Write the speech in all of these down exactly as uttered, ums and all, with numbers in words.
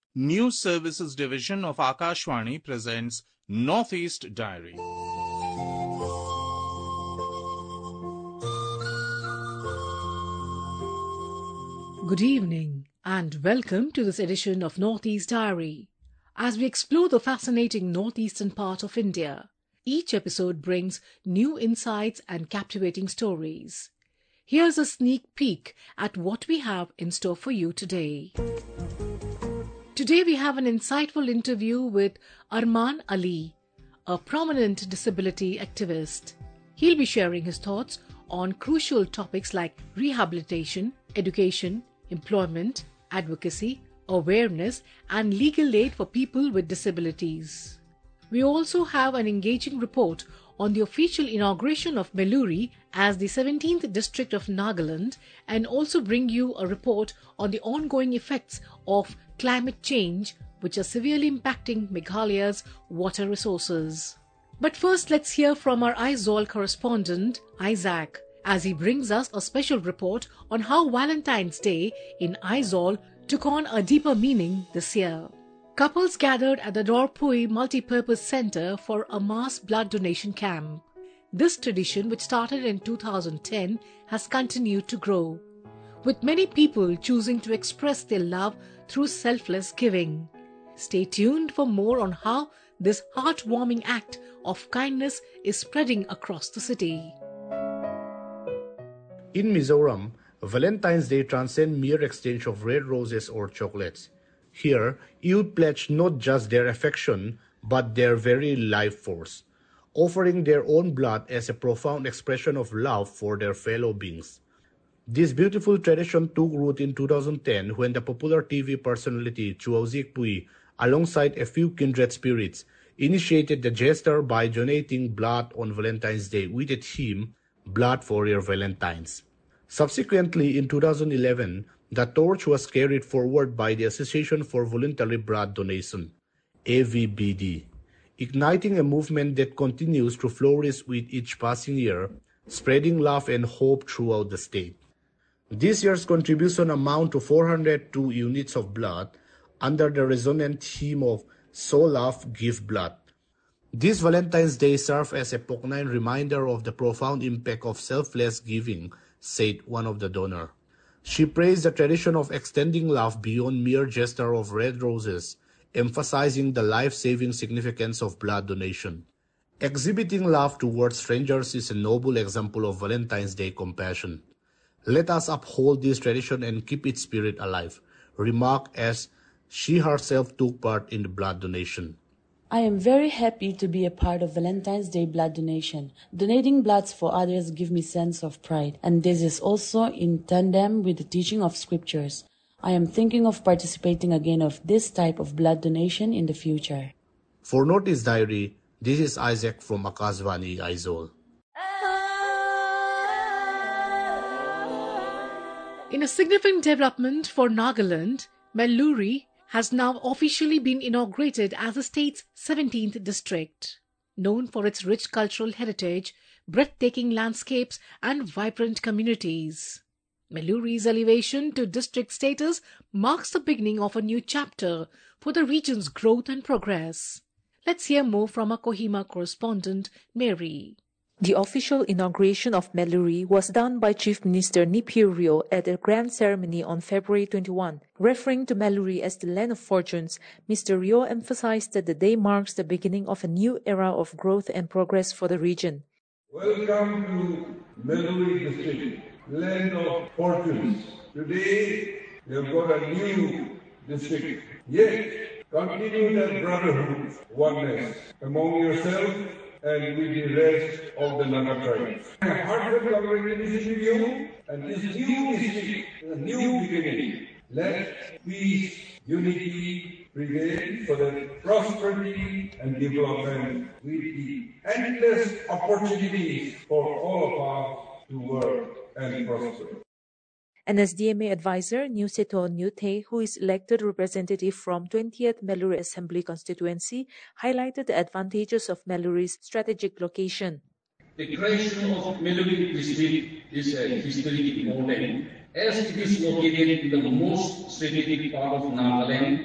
News Services Division of Akashvani presents Northeast Diary. Good evening and welcome to this edition of Northeast Diary. As we explore the fascinating northeastern part of India, each episode brings new insights and captivating stories. Here's a sneak peek at what we have in store for you today. Today we have an insightful interview with Arman Ali, a prominent disability activist. He'll be sharing his thoughts on crucial topics like rehabilitation, education, employment, advocacy, awareness, and legal aid for people with disabilities. We also have an engaging report on the official inauguration of Melluri as the seventeenth district of Nagaland, and also bring you a report on the ongoing effects of climate change, which are severely impacting Meghalaya's water resources. But first, let's hear from our Aizawl correspondent, Isaac, as he brings us a special report on how Valentine's Day in Aizawl took on a deeper meaning this year. Couples gathered at the Dorpui Multipurpose Center for a mass blood donation camp. This tradition, which started in two thousand ten, has continued to grow, with many people choosing to express their love through selfless giving. Stay tuned for more on how this heartwarming act of kindness is spreading across the city. In Mizoram, Valentine's Day transcends mere exchange of red roses or chocolates. Here, youth pledge not just their affection, but their very life force, offering their own blood as a profound expression of love for their fellow beings. This beautiful tradition took root in two thousand ten when the popular T V personality Chuaozik Pui, alongside a few kindred spirits, initiated the gesture by donating blood on Valentine's Day with a theme, Blood for Your Valentines. Subsequently, in two thousand eleven, the torch was carried forward by the Association for Voluntary Blood Donation, A V B D, igniting a movement that continues to flourish with each passing year, spreading love and hope throughout the state. This year's contribution amounts to four hundred two units of blood under the resonant theme of Sow Love, Give Blood. This Valentine's Day serves as a poignant reminder of the profound impact of selfless giving, said one of the donors. She praised the tradition of extending love beyond mere gesture of red roses, emphasizing the life-saving significance of blood donation. Exhibiting love towards strangers is a noble example of Valentine's Day compassion. Let us uphold this tradition and keep its spirit alive, remarked as she herself took part in the blood donation. I am very happy to be a part of Valentine's Day blood donation. Donating bloods for others gives me sense of pride, and this is also in tandem with the teaching of scriptures. I am thinking of participating again of this type of blood donation in the future. For Northeast Diary, this is Isaac from Akashvani, Aizawl. In a significant development for Nagaland, Melluri has now officially been inaugurated as the state's seventeenth district. Known for its rich cultural heritage, breathtaking landscapes, and vibrant communities, Melluri's elevation to district status marks the beginning of a new chapter for the region's growth and progress. Let's hear more from our Kohima correspondent, Mary. The official inauguration of Melluri was done by Chief Minister Nipio Rio at a grand ceremony on February twenty-first. Referring to Melluri as the land of fortunes, Mister Rio emphasized that the day marks the beginning of a new era of growth and progress for the region. Welcome to Melluri district, land of fortunes. Today, we have got a new district. Yet, continue that brotherhood, oneness among yourself and with the rest of the Naga tribes. I heartfelt congratulations to you, and this new district is a new beginning. Let peace, unity prevail for the prosperity and development with the endless opportunities for all of us to work and prosper. An S D M A advisor, Nuseto Nute, who is elected representative from twentieth Melluri Assembly constituency, highlighted the advantages of Melluri's strategic location. The creation of Melluri district is a historic moment, as it is located in the most strategic part of Nagaland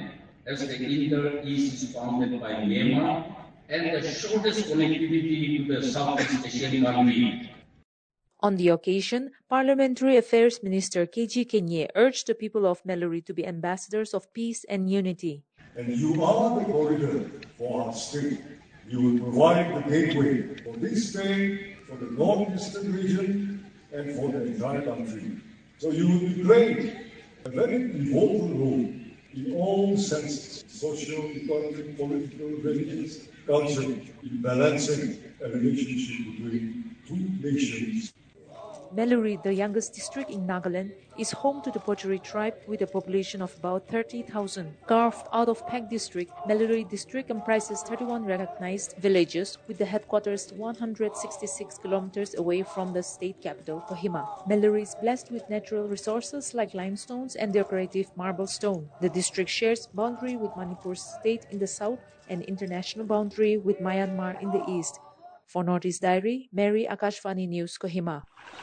as the Inter-East is founded by Myanmar and the shortest connectivity to the Southeast Asian country. On the occasion, Parliamentary Affairs Minister K G Kenyé urged the people of Meluri to be ambassadors of peace and unity. And you are the corridor for our state. You will provide the gateway for this state, for the northeastern region, and for the entire country. So you will be playing a very pivotal role in all senses, social, economic, political, religious, cultural, in balancing a relationship between two nations. Meluri, the youngest district in Nagaland, is home to the Pochuri tribe with a population of about thirty thousand. Carved out of Peg district, Meluri district comprises thirty-one recognized villages with the headquarters one hundred sixty-six kilometers away from the state capital, Kohima. Meluri is blessed with natural resources like limestones and decorative marble stone. The district shares boundary with Manipur state in the south and international boundary with Myanmar in the east. For Northeast Diary, Mary, Akashvani News, Kohima.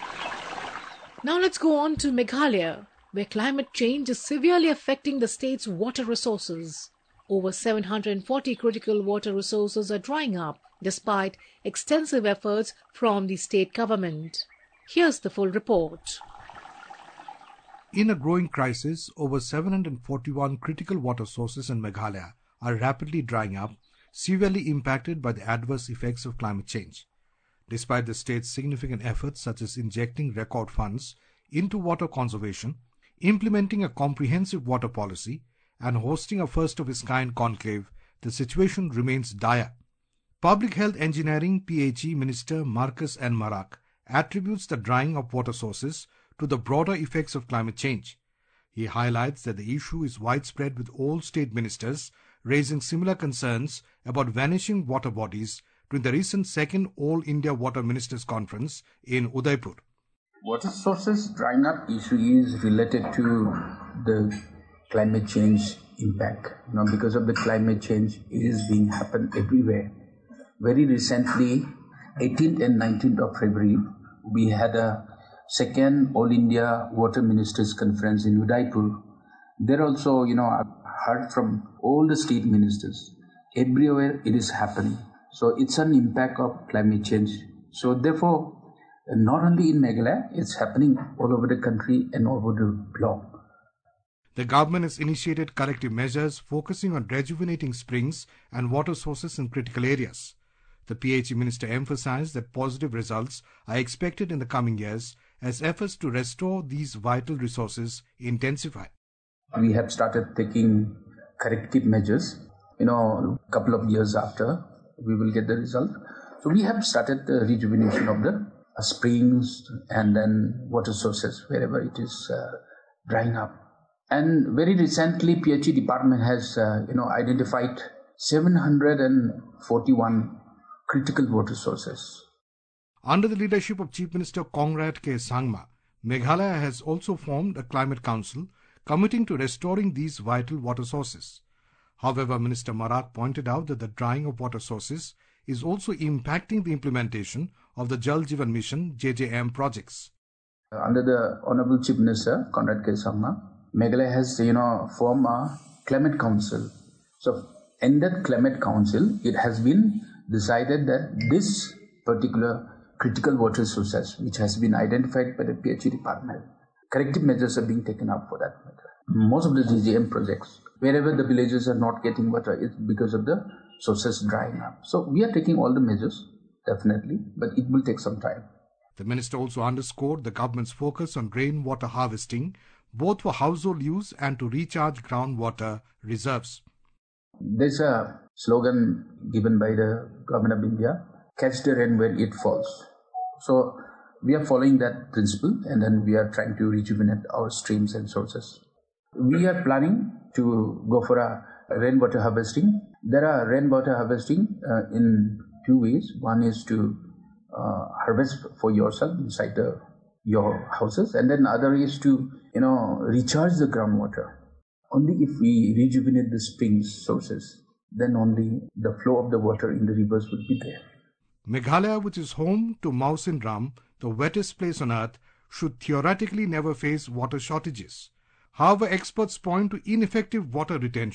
Now let's go on to Meghalaya, where climate change is severely affecting the state's water resources. Over seven hundred forty critical water resources are drying up, despite extensive efforts from the state government. Here's the full report. In a growing crisis, over seven hundred forty-one critical water sources in Meghalaya are rapidly drying up, severely impacted by the adverse effects of climate change. Despite the state's significant efforts such as injecting record funds into water conservation, implementing a comprehensive water policy, and hosting a first-of-its-kind conclave, the situation remains dire. Public Health Engineering P H E Minister Marcus N. Marak attributes the drying of water sources to the broader effects of climate change. He highlights that the issue is widespread, with all state ministers raising similar concerns about vanishing water bodies during the recent second All India Water Ministers Conference in Udaipur. Water sources drying up issue is related to the climate change impact. You know, because of the climate change, it is being happened everywhere. Very recently, eighteenth and nineteenth of February, we had a second All India Water Ministers Conference in Udaipur. There also, you know, I've heard from all the state ministers. Everywhere it is happening. So it's an impact of climate change. So therefore, not only in Meghalaya, it's happening all over the country and all over the globe. The government has initiated corrective measures focusing on rejuvenating springs and water sources in critical areas. The P H E minister emphasized that positive results are expected in the coming years as efforts to restore these vital resources intensify. We have started taking corrective measures. You know, a couple of years after, we will get the result. So we have started the rejuvenation of the uh, springs and then water sources wherever it is uh, drying up. And very recently, P H E department has, uh, you know, identified seven hundred forty-one critical water sources. Under the leadership of Chief Minister Conrad K. Sangma, Meghalaya has also formed a climate council committing to restoring these vital water sources. However, Minister Marak pointed out that the drying of water sources is also impacting the implementation of the Jal Jeevan Mission J J M projects. Under the Honorable Chief Minister Conrad K. Sangma, Meghalaya has, you know, formed a climate council. So in that climate council, it has been decided that this particular critical water sources, which has been identified by the P H E department, corrective measures are being taken up for that matter. Most of the J J M projects, wherever the villages are not getting water, it's because of the sources drying up. So we are taking all the measures, definitely, but it will take some time. The minister also underscored the government's focus on rainwater harvesting, both for household use and to recharge groundwater reserves. There's a slogan given by the government of India, catch the rain where it falls. So we are following that principle, and then we are trying to rejuvenate our streams and sources. We are planning to go for a rainwater harvesting. There are rainwater harvesting uh, in two ways. One is to uh, harvest for yourself inside the, your houses, and then other is to, you know, recharge the groundwater. Only if we rejuvenate the springs sources, then only the flow of the water in the rivers would be there. Meghalaya, which is home to Mawsyn Ram, the wettest place on earth, should theoretically never face water shortages. However, experts point to ineffective water retention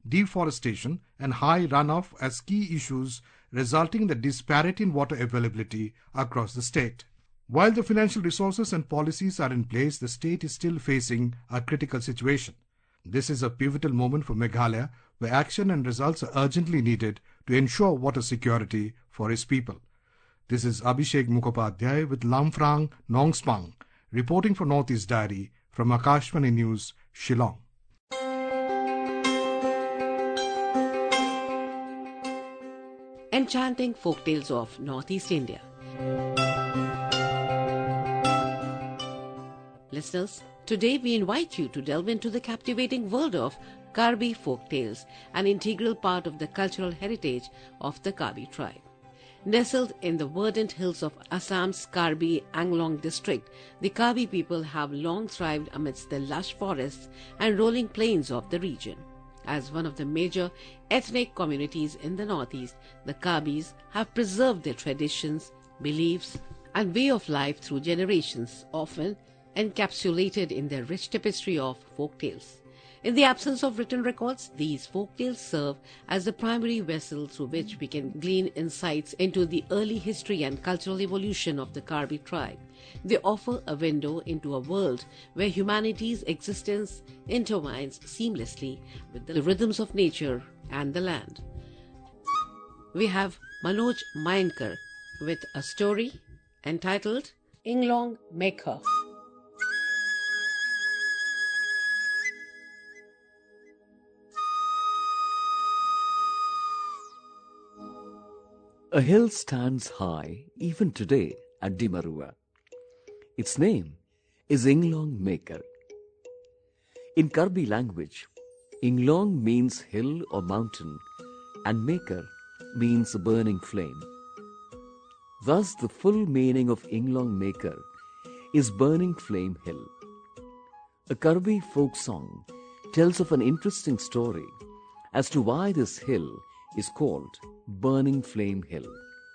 deforestation, and high runoff as key issues, resulting in the disparity in water availability across the state. While the financial resources and policies are in place, the state is still facing a critical situation. This is a pivotal moment for Meghalaya, where action and results are urgently needed to ensure water security for its people. This is Abhishek Mukhopadhyay with Lamfrang Nongspang, reporting for Northeast Diary from Akashvani News, Shillong. Enchanting folktales of Northeast India. Listeners, today we invite you to delve into the captivating world of Karbi folktales, an integral part of the cultural heritage of the Karbi tribe. Nestled in the verdant hills of Assam's Karbi Anglong district, the Karbi people have long thrived amidst the lush forests and rolling plains of the region. As one of the major ethnic communities in the northeast, the Karbis have preserved their traditions, beliefs, and way of life through generations, often encapsulated in their rich tapestry of folk tales. In the absence of written records, these folk tales serve as the primary vessel through which we can glean insights into the early history and cultural evolution of the Karbi tribe. They offer a window into a world where humanity's existence intertwines seamlessly with the rhythms of nature and the land. We have Manoj Mainkar with a story entitled Inglong Maker. A hill stands high even today at Dimarua. Its name is Inglong Maker. In Karbi language, Inglong means hill or mountain and Maker means a burning flame. Thus, the full meaning of Inglong Maker is Burning Flame Hill. A Karbi folk song tells of an interesting story as to why this hill is called Burning Flame Hill.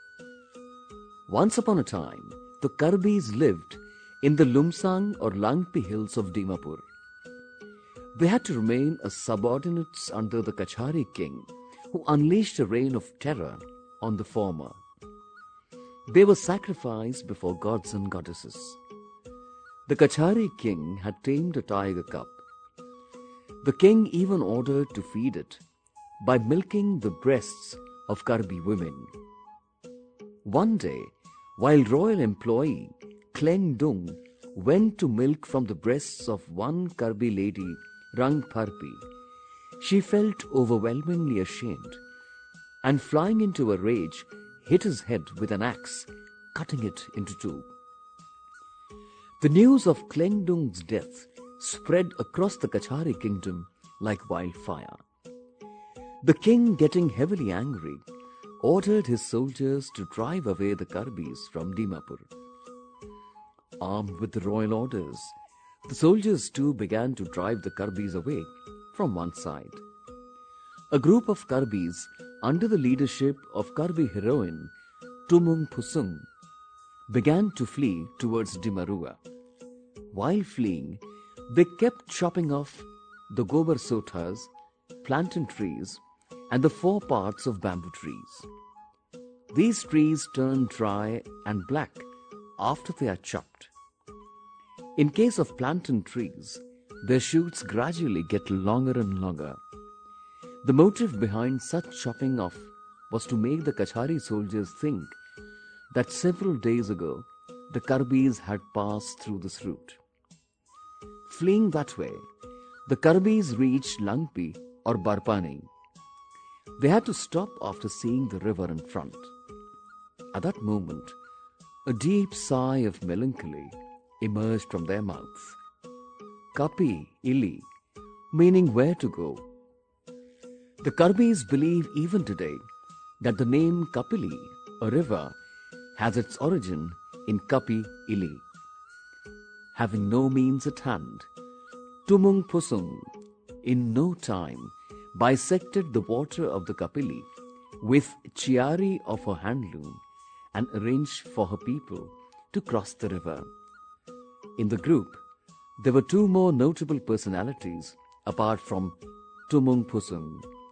Once upon a time, the Karbis lived in the Lumsang or Langpi hills of Dimapur. They had to remain as subordinates under the Kachari king, who unleashed a reign of terror on the former. They were sacrificed before gods and goddesses. The Kachari king had tamed a tiger cub. The king even ordered to feed it by milking the breasts of Karbi women. One day, while royal employee Kleng Dung went to milk from the breasts of one Karbi lady, Rang Parpi, she felt overwhelmingly ashamed and, flying into a rage, hit his head with an axe, cutting it into two. The news of Kleng Dung's death spread across the Kachari kingdom like wildfire. The king, getting heavily angry, ordered his soldiers to drive away the Karbis from Dimapur. Armed with the royal orders, the soldiers too began to drive the Karbis away from one side. A group of Karbis, under the leadership of Karbi heroine Tumung Pusung, began to flee towards Dimarua. While fleeing, they kept chopping off the gobar sotas, plantain trees, and the four parts of bamboo trees. These trees turn dry and black after they are chopped. In case of plantain trees, their shoots gradually get longer and longer. The motive behind such chopping off was to make the Kachari soldiers think that several days ago the Karbis had passed through this route. Fleeing that way, the Karbis reached Langpi or Barpani. They had to stop after seeing the river in front. At that moment, a deep sigh of melancholy emerged from their mouths. Kapi Ili, meaning where to go. The Karbis believe even today that the name Kapili, a river, has its origin in Kapi Ili. Having no means at hand, Tumung Pusung in no time bisected the water of the Kapili with chiari of her handloom and arranged for her people to cross the river. In the group, there were two more notable personalities apart from Tumung Pusung.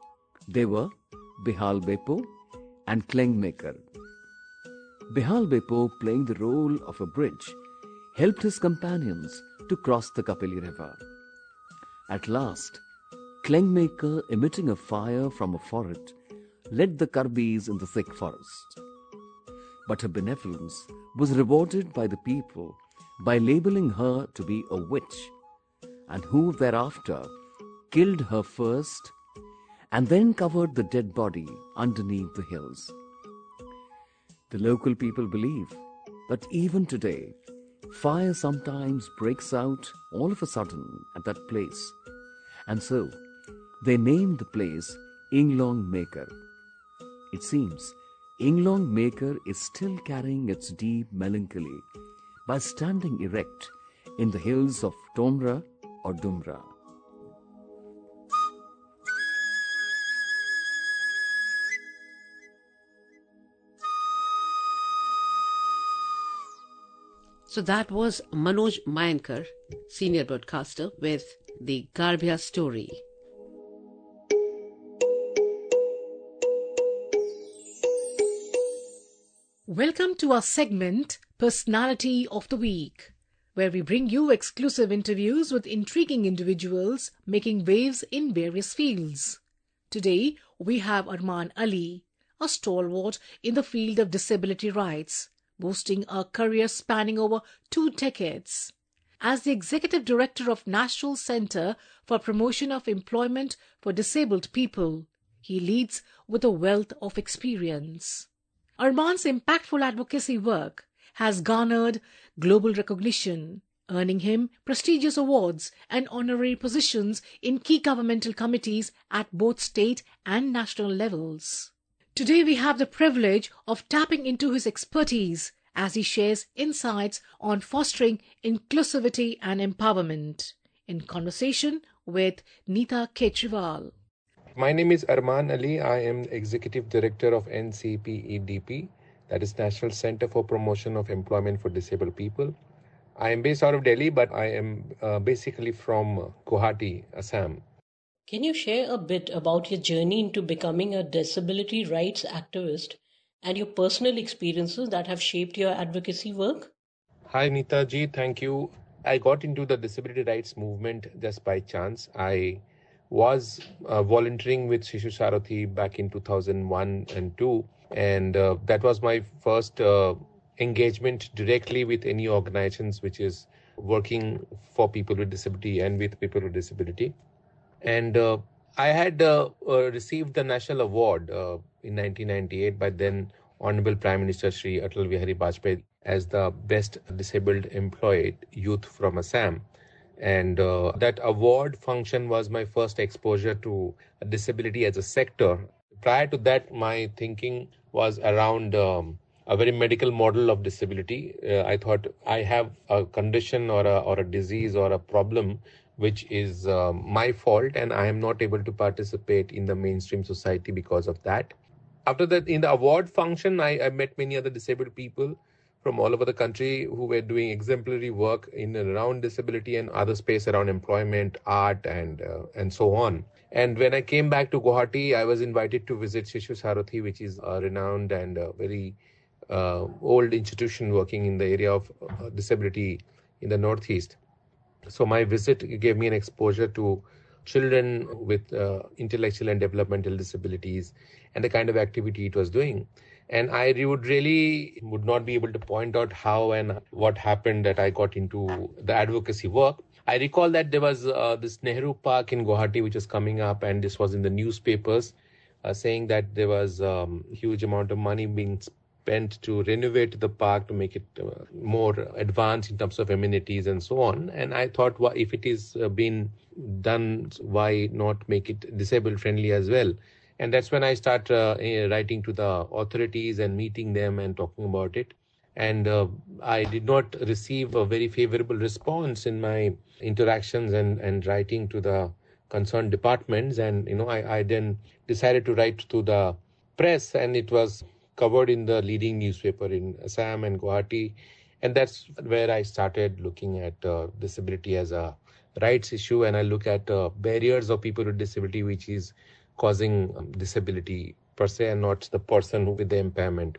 They were Bihal Bepo and Kleng Maker. Bihal Bepo, playing the role of a bridge, helped his companions to cross the Kapili River. At last, Kleng Maker, emitting a fire from a forehead, led the Karbis in the thick forest. But her benevolence was rewarded by the people by labeling her to be a witch, and who thereafter killed her first and then covered the dead body underneath the hills. The local people believe that even today, fire sometimes breaks out all of a sudden at that place, and so they named the place Inglong Maker. It seems Inglong Maker is still carrying its deep melancholy by standing erect in the hills of Tomra or Dumra. So that was Manoj Mayankar, senior broadcaster, with the Garbhia story. Welcome to our segment, Personality of the Week, where we bring you exclusive interviews with intriguing individuals making waves in various fields. Today, we have Arman Ali, a stalwart in the field of disability rights, boasting a career spanning over two decades. As the Executive Director of National Centre for Promotion of Employment for Disabled People, he leads with a wealth of experience. Arman's impactful advocacy work has garnered global recognition, earning him prestigious awards and honorary positions in key governmental committees at both state and national levels. Today we have the privilege of tapping into his expertise as he shares insights on fostering inclusivity and empowerment, in conversation with Neeta Kejriwal. My name is Arman Ali. I am Executive Director of N C P E D P, that is National Centre for Promotion of Employment for Disabled People. I am based out of Delhi, but I am uh, basically from Guwahati, Assam. Can you share a bit about your journey into becoming a disability rights activist and your personal experiences that have shaped your advocacy work? Hi Neeta ji, thank you. I got into the disability rights movement just by chance. I was uh, volunteering with Shishu Sarathi back in two thousand one and two, and uh, that was my first uh, engagement directly with any organizations which is working for people with disability and with people with disability. And uh, I had uh, uh, received the national award uh, in nineteen ninety-eight by then Honorable Prime Minister Shri Atal Bihari Vajpayee as the best disabled employed youth from Assam. And uh, that award function was my first exposure to disability as a sector. Prior to that, my thinking was around um, a very medical model of disability. Uh, I thought I have a condition or a, or a disease or a problem which is uh, my fault, and I am not able to participate in the mainstream society because of that. After that, in the award function, I, I met many other disabled people from all over the country who were doing exemplary work in and around disability and other space around employment, art, and uh, and so on. And when I came back to Guwahati, I was invited to visit Shishu Sarathi, which is a renowned and a very uh, old institution working in the area of uh, disability in the Northeast. So my visit gave me an exposure to children with uh, intellectual and developmental disabilities and the kind of activity it was doing. And I would really would not be able to point out how and what happened that I got into the advocacy work. I recall that there was uh, this Nehru Park in Guwahati which was coming up, and this was in the newspapers uh, saying that there was a um, huge amount of money being spent to renovate the park to make it uh, more advanced in terms of amenities and so on. And I thought, well, if it is uh, been done, why not make it disabled friendly as well? And that's when I start uh, writing to the authorities and meeting them and talking about it. And uh, I did not receive a very favorable response in my interactions and, and writing to the concerned departments. And, you know, I, I then decided to write to the press, and it was covered in the leading newspaper in Assam and Guwahati. And that's where I started looking at uh, disability as a rights issue. And I look at uh, barriers of people with disability, which is causing um, disability per se, and not the person with the impairment.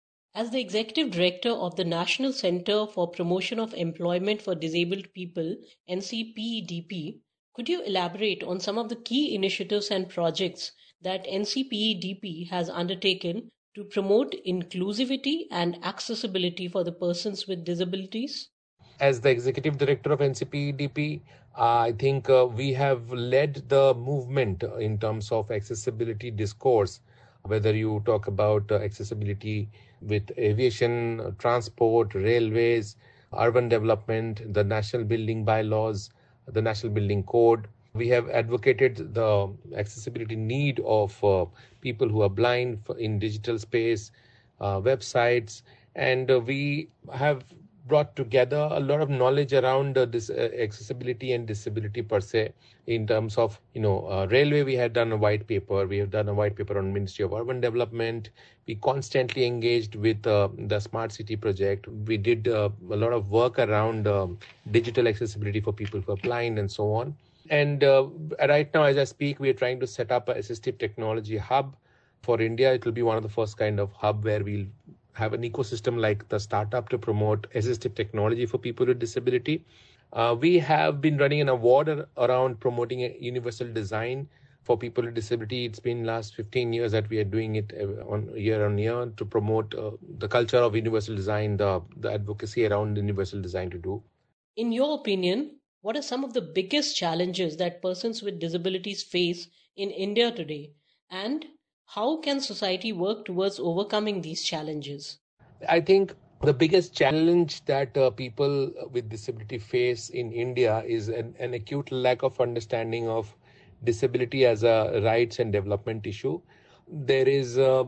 As the Executive Director of the National Centre for Promotion of Employment for Disabled People, N C P E D P, could you elaborate on some of the key initiatives and projects that N C P E D P has undertaken to promote inclusivity and accessibility for the persons with disabilities? As the Executive Director of N C P E D P, uh, I think uh, we have led the movement in terms of accessibility discourse, whether you talk about uh, accessibility with aviation, uh, transport, railways, urban development, the national building bylaws, the national building code. We have advocated the accessibility need of uh, people who are blind in digital space, uh, websites, and uh, we have brought together a lot of knowledge around uh, this uh, accessibility and disability per se. In terms of, you know, uh, railway, we had done a white paper. We have done a white paper on Ministry of Urban Development. We constantly engaged with uh, the Smart City project. We did uh, a lot of work around uh, digital accessibility for people who are blind and so on. And uh, right now, as I speak, we are trying to set up an assistive technology hub for India. It will be one of the first kind of hub where we'll have an ecosystem like the startup to promote assistive technology for people with disability. Uh, we have been running an award ar- around promoting a universal design for people with disability. It's been last fifteen years that we are doing it on year on year to promote uh, the culture of universal design, the, the advocacy around universal design to do. In your opinion, what are some of the biggest challenges that persons with disabilities face in India today? And how can society work towards overcoming these challenges? I think the biggest challenge that uh, people with disability face in India is an, an acute lack of understanding of disability as a rights and development issue. There is uh,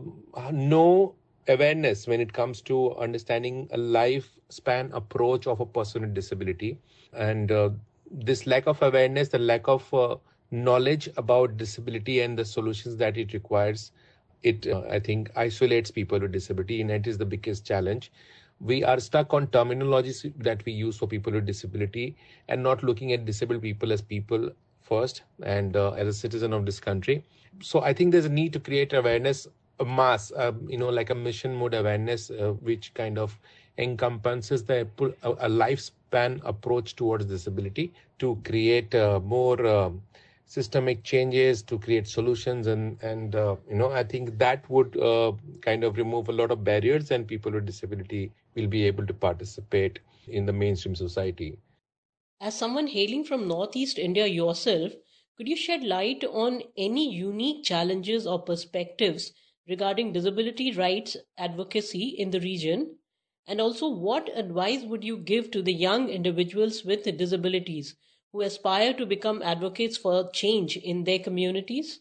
no awareness when it comes to understanding a lifespan approach of a person with disability. And uh, this lack of awareness, the lack of uh, knowledge about disability and the solutions that it requires, it, uh, I think, isolates people with disability, and it is the biggest challenge. We are stuck on terminologies that we use for people with disability and not looking at disabled people as people first and uh, as a citizen of this country. So I think there's a need to create awareness, a mass, uh, you know, like a mission mode awareness, uh, which kind of encompasses the a, a lifespan approach towards disability to create uh, more uh, systemic changes, to create solutions, and and uh, you know, I think that would uh, kind of remove a lot of barriers, and people with disability will be able to participate in the mainstream society. As someone hailing from Northeast India yourself, could you shed light on any unique challenges or perspectives regarding disability rights advocacy in the region? And also, what advice would you give to the young individuals with disabilities who aspire to become advocates for change in their communities?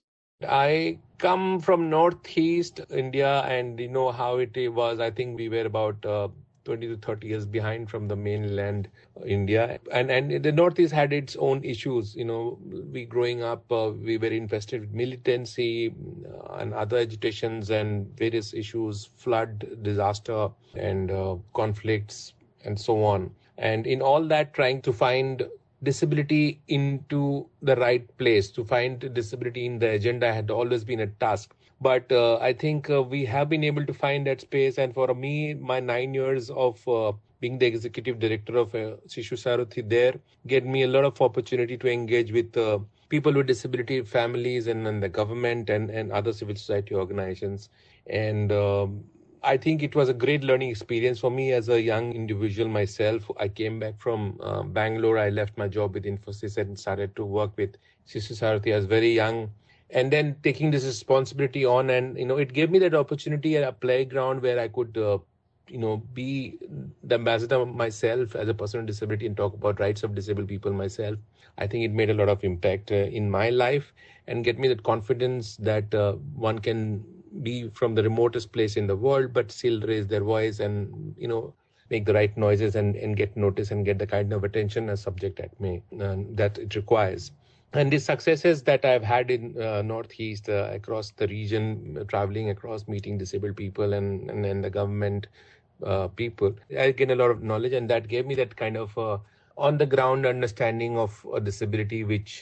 I come from Northeast India, and you know how it was. I think we were about uh, twenty to thirty years behind from the mainland India. And and the Northeast had its own issues. You know, we growing up, uh, we were infested with militancy uh, and other agitations and various issues, flood, disaster, and uh, conflicts, and so on. And in all that, trying to find disability into the right place, to find disability in the agenda had always been a task. But uh, I think uh, we have been able to find that space. And for me, my nine years of uh, being the executive director of uh, Shishu Saruthi there gave me a lot of opportunity to engage with uh, people with disability, families, and, and the government and, and other civil society organizations. And um, I think it was a great learning experience for me as a young individual myself. I came back from uh, Bangalore. I left my job with Infosys and started to work with Shishu Saruthi. I was very young. And then taking this responsibility on, and, you know, it gave me that opportunity at a playground where I could, uh, you know, be the ambassador myself as a person with disability and talk about rights of disabled people myself. I think it made a lot of impact uh, in my life and get me that confidence that uh, one can be from the remotest place in the world, but still raise their voice and, you know, make the right noises and, and get noticed and get the kind of attention a subject that may, uh, that it requires. And the successes that I've had in uh, Northeast uh, across the region, uh, traveling across, meeting disabled people and, and, and the government uh, people, I gained a lot of knowledge, and that gave me that kind of uh, on the ground understanding of a disability, which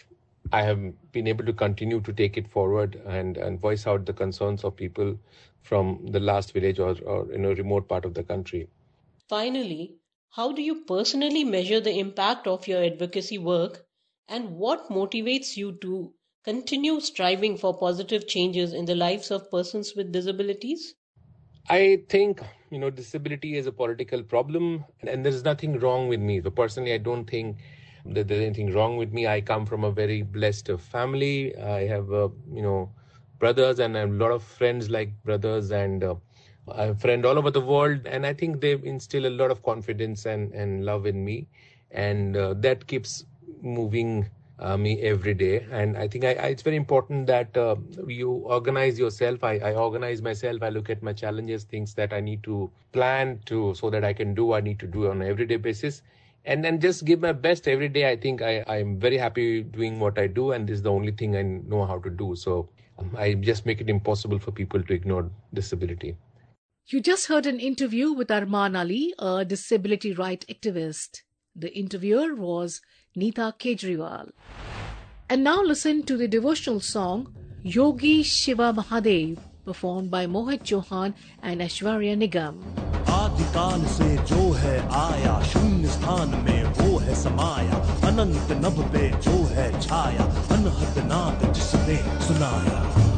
I have been able to continue to take it forward and, and voice out the concerns of people from the last village or, or in a remote part of the country. Finally, how do you personally measure the impact of your advocacy work, and what motivates you to continue striving for positive changes in the lives of persons with disabilities? I think, you know, disability is a political problem, and there's nothing wrong with me. But personally, I don't think that there's anything wrong with me. I come from a very blessed family. I have, uh, you know, brothers, and I have a lot of friends like brothers, and uh, I have friends all over the world. And I think they instill a lot of confidence and, and love in me. And uh, that keeps moving uh, me every day. And I think I, I, it's very important that uh, you organize yourself. I, I organize myself. I look at my challenges, things that I need to plan to so that I can do, I need to do on an everyday basis. And then just give my best every day. I think I, I'm very happy doing what I do, and this is the only thing I know how to do. So um, I just make it impossible for people to ignore disability. You just heard an interview with Arman Ali, a disability right activist. The interviewer was Neeta Kejriwal. And now listen to the devotional song Yogi Shiva Mahadev, performed by Mohit Chauhan and Aishwarya Nigam. आदिकाल से जो है आया शून्य स्थान में वो है समाया अनंत नभ पे जो है छाया अनहद नाद जिसने सुनाया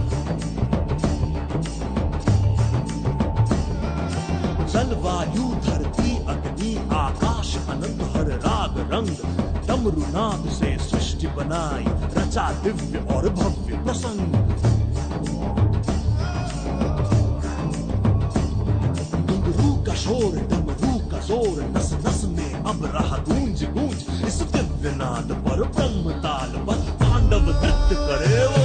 जल वायु धरती अग्नि आकाश अनंत हर राग रंग डमरू नाद से सृष्टि बनाई रचा दिव्य और भव्य प्रसंग शोर डमरू का जोर नस नस में अब रहा गूंज गूंज इस दिव्य नाद पर ब्रह्म ताल पर तांडव नृत्य करे वो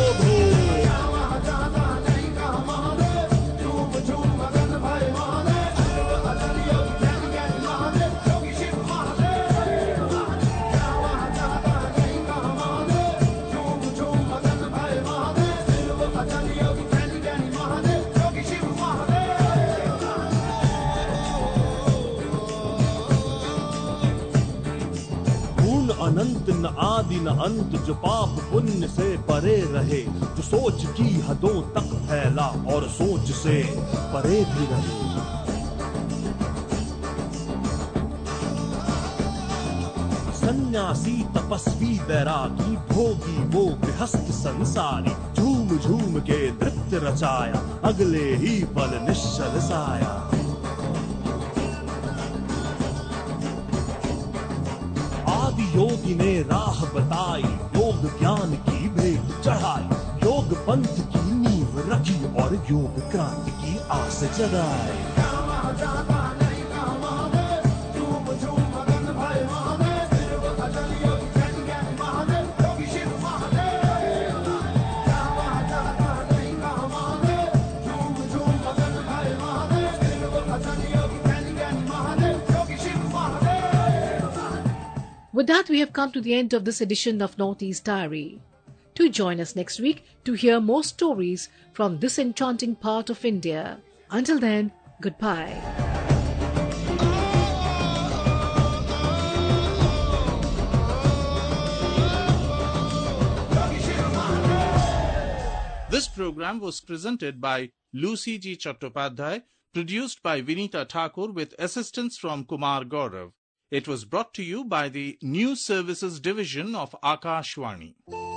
अनंत न आदि न अंत जो पाप पुण्य से परे रहे जो सोच की हदों तक फैला और सोच से परे भी रहे सन्यासी तपस्वी बैरागी भोगी वो गृहस्थ संसारी झूम झूम के नृत्य रचाया अगले ही पल निश्चल साया योगी ने राह बताई योग ज्ञान की भेंट चढ़ाई योग पंथ की नींव रखी और योग क्रांति की आस जगाई With that, we have come to the end of this edition of Northeast Diary. Do join us next week to hear more stories from this enchanting part of India. Until then, goodbye. This program was presented by Lucy G. Chattopadhyay, produced by Vinita Thakur with assistance from Kumar Gaurav. It was brought to you by the News Services Division of Akashvani.